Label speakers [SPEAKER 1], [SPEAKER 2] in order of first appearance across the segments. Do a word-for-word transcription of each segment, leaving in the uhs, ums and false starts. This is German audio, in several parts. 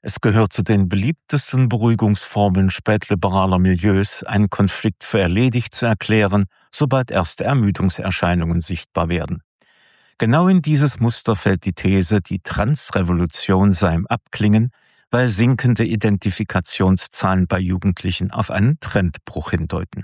[SPEAKER 1] Es gehört zu den beliebtesten Beruhigungsformeln spätliberaler Milieus, einen Konflikt für erledigt zu erklären, sobald erste Ermüdungserscheinungen sichtbar werden. Genau in dieses Muster fällt die These, die Transrevolution sei im Abklingen, weil sinkende Identifikationszahlen bei Jugendlichen auf einen Trendbruch hindeuten.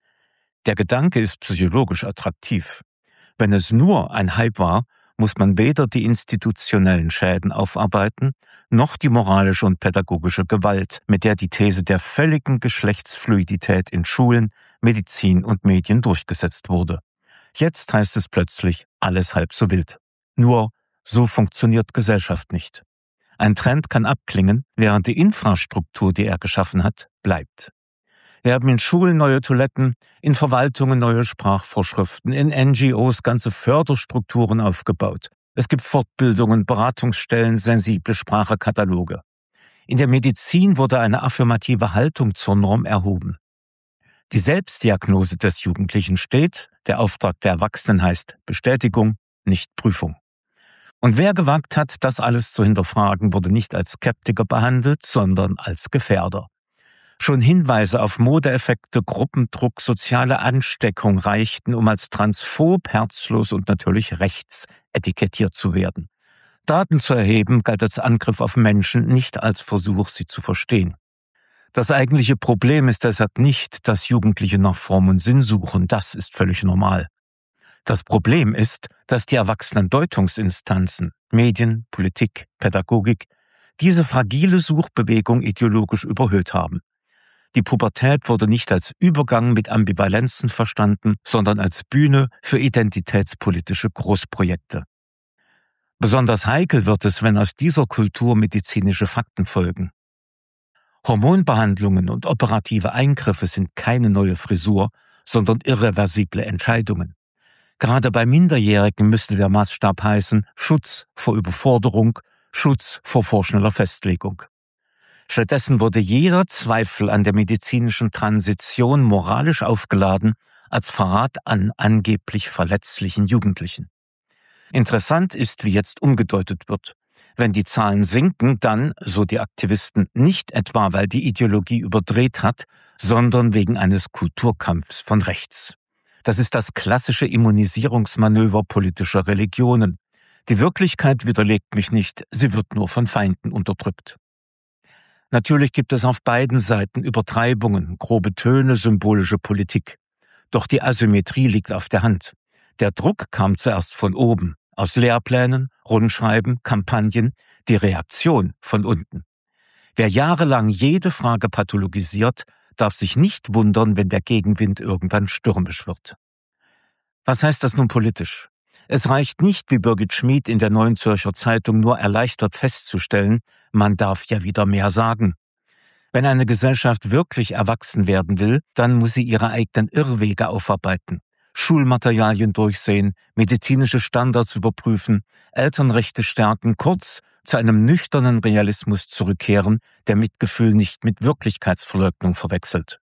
[SPEAKER 1] Der Gedanke ist psychologisch attraktiv. Wenn es nur ein Hype war, muss man weder die institutionellen Schäden aufarbeiten, noch die moralische und pädagogische Gewalt, mit der die These der völligen Geschlechtsfluidität in Schulen, Medizin und Medien durchgesetzt wurde. Jetzt heißt es plötzlich, alles halb so wild. Nur, so funktioniert Gesellschaft nicht. Ein Trend kann abklingen, während die Infrastruktur, die er geschaffen hat, bleibt. Wir haben in Schulen neue Toiletten, in Verwaltungen neue Sprachvorschriften, in N G Os ganze Förderstrukturen aufgebaut. Es gibt Fortbildungen, Beratungsstellen, sensible Sprachekataloge. In der Medizin wurde eine affirmative Haltung zur Norm erhoben. Die Selbstdiagnose des Jugendlichen steht, der Auftrag der Erwachsenen heißt Bestätigung, nicht Prüfung. Und wer gewagt hat, das alles zu hinterfragen, wurde nicht als Skeptiker behandelt, sondern als Gefährder. Schon Hinweise auf Modeeffekte, Gruppendruck, soziale Ansteckung reichten, um als transphob, herzlos und natürlich rechts etikettiert zu werden. Daten zu erheben galt als Angriff auf Menschen, nicht als Versuch, sie zu verstehen. Das eigentliche Problem ist deshalb nicht, dass Jugendliche nach Form und Sinn suchen, das ist völlig normal. Das Problem ist, dass die erwachsenen Deutungsinstanzen, Medien, Politik, Pädagogik, diese fragile Suchbewegung ideologisch überhöht haben. Die Pubertät wurde nicht als Übergang mit Ambivalenzen verstanden, sondern als Bühne für identitätspolitische Großprojekte. Besonders heikel wird es, wenn aus dieser Kultur medizinische Fakten folgen. Hormonbehandlungen und operative Eingriffe sind keine neue Frisur, sondern irreversible Entscheidungen. Gerade bei Minderjährigen müsste der Maßstab heißen Schutz vor Überforderung, Schutz vor vorschneller Festlegung. Stattdessen wurde jeder Zweifel an der medizinischen Transition moralisch aufgeladen als Verrat an angeblich verletzlichen Jugendlichen. Interessant ist, wie jetzt umgedeutet wird. Wenn die Zahlen sinken, dann, so die Aktivisten, nicht etwa, weil die Ideologie überdreht hat, sondern wegen eines Kulturkampfs von rechts. Das ist das klassische Immunisierungsmanöver politischer Religionen. Die Wirklichkeit widerlegt mich nicht, sie wird nur von Feinden unterdrückt. Natürlich gibt es auf beiden Seiten Übertreibungen, grobe Töne, symbolische Politik. Doch die Asymmetrie liegt auf der Hand. Der Druck kam zuerst von oben, aus Lehrplänen, Rundschreiben, Kampagnen, die Reaktion von unten. Wer jahrelang jede Frage pathologisiert, darf sich nicht wundern, wenn der Gegenwind irgendwann stürmisch wird. Was heißt das nun politisch? Es reicht nicht, wie Birgit Schmid in der Neuen Zürcher Zeitung nur erleichtert festzustellen, man darf ja wieder mehr sagen. Wenn eine Gesellschaft wirklich erwachsen werden will, dann muss sie ihre eigenen Irrwege aufarbeiten, Schulmaterialien durchsehen, medizinische Standards überprüfen, Elternrechte stärken, kurz zu einem nüchternen Realismus zurückkehren, der Mitgefühl nicht mit Wirklichkeitsverleugnung verwechselt.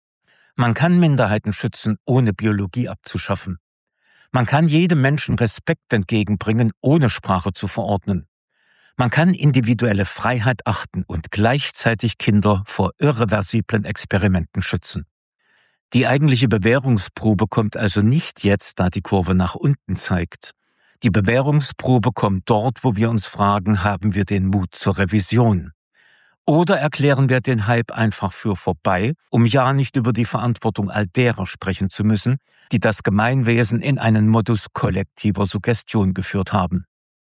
[SPEAKER 1] Man kann Minderheiten schützen, ohne Biologie abzuschaffen. Man kann jedem Menschen Respekt entgegenbringen, ohne Sprache zu verordnen. Man kann individuelle Freiheit achten und gleichzeitig Kinder vor irreversiblen Experimenten schützen. Die eigentliche Bewährungsprobe kommt also nicht jetzt, da die Kurve nach unten zeigt. Die Bewährungsprobe kommt dort, wo wir uns fragen, haben wir den Mut zur Revision? Oder erklären wir den Hype einfach für vorbei, um ja nicht über die Verantwortung all derer sprechen zu müssen, die das Gemeinwesen in einen Modus kollektiver Suggestion geführt haben.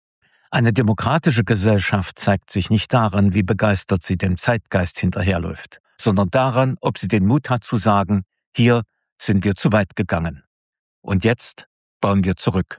[SPEAKER 1] Eine demokratische Gesellschaft zeigt sich nicht daran, wie begeistert sie dem Zeitgeist hinterherläuft, sondern daran, ob sie den Mut hat zu sagen, hier sind wir zu weit gegangen. Und jetzt bauen wir zurück.